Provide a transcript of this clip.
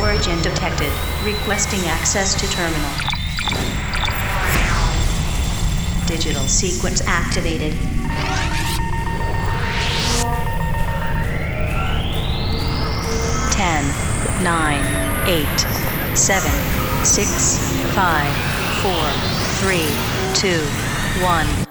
Origin detected. Requesting access to terminal. Digital sequence activated. 10, 9, 8, 7, 6, 5, 4, 3, 2, 1.